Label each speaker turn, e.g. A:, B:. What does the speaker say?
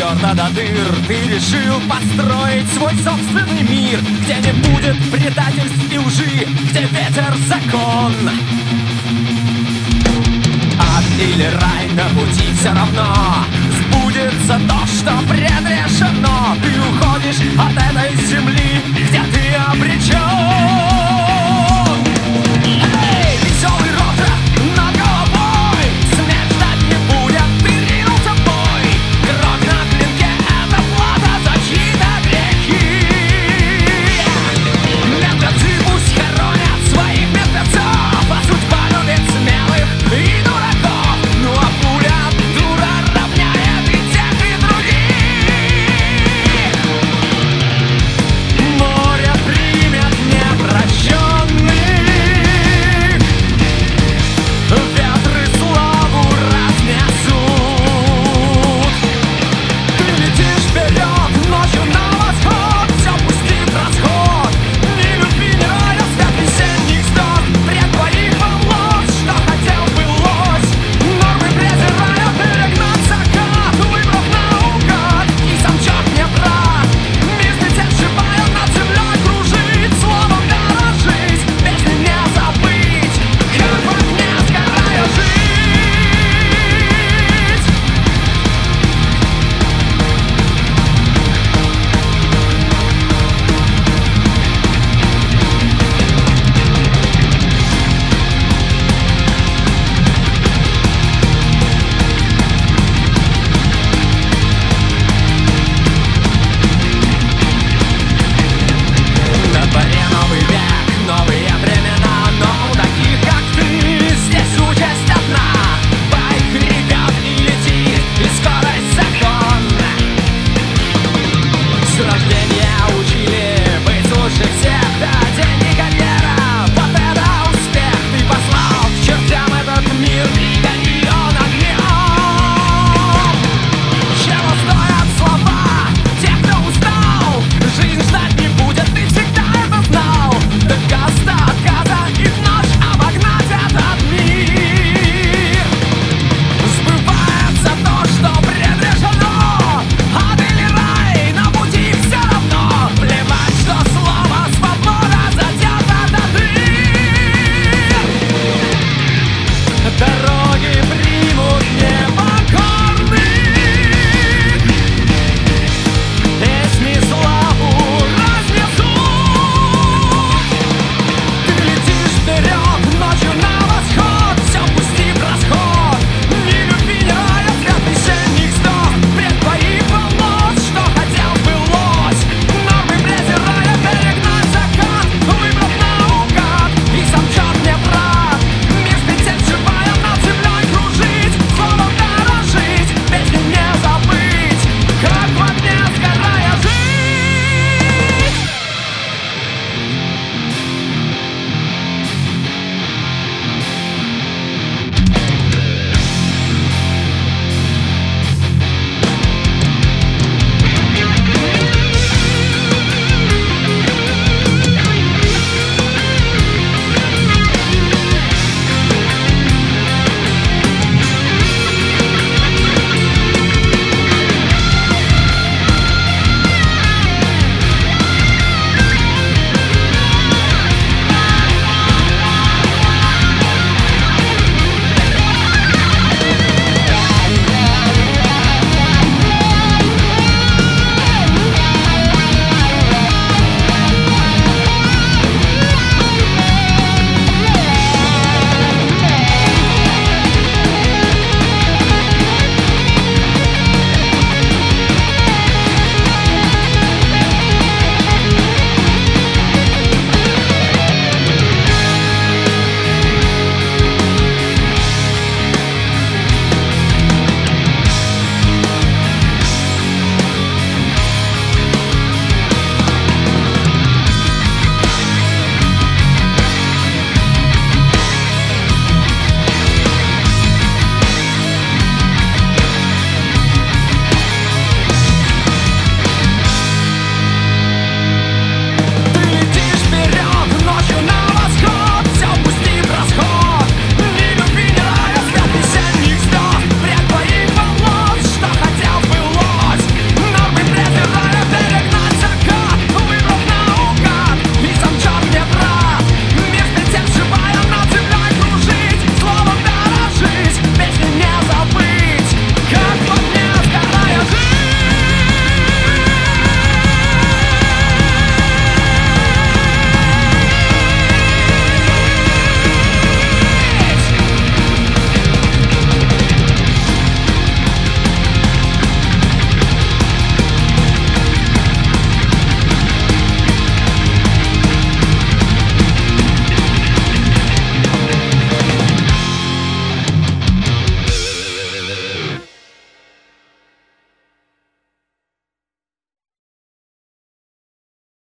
A: стерта до дыр. Ты решил построить свой собственный мир, где не будет предательств и лжи, где ветер закон. Ад или рай на пути все равно, сбудется то, что предрешено. Ты уходишь от этой земли, где ты обречен. Эй, веселый рота над головой, смерть ждать не будет, ты ринулся в бой. Кровь на клинке — это плата за чьи-то грехи. Мертвецы пусть хоронят своих мертвецов, а судьба любит смелых и дураков. Ну а пуля дура равняет и тех, и других. Море примет непрощенных, ветры славу разнесут. Ты летишь вперед, ночью на восход, все пусти в расход. Ни любви, ни рая, свет весенних звезд, бред твоих волос, что хотел былось. Нормы презирая, перегнать закат, выбрав наугад, и сам черт не прав. Мир летит, сшибая, над землей кружить, словом дорожить, песни не забыть, как в огне сгорая жить. На дворе новый век, новые времена, но у таких, как ты, здесь участь одна. Байк ревет и летит, и скорость закон. С рождения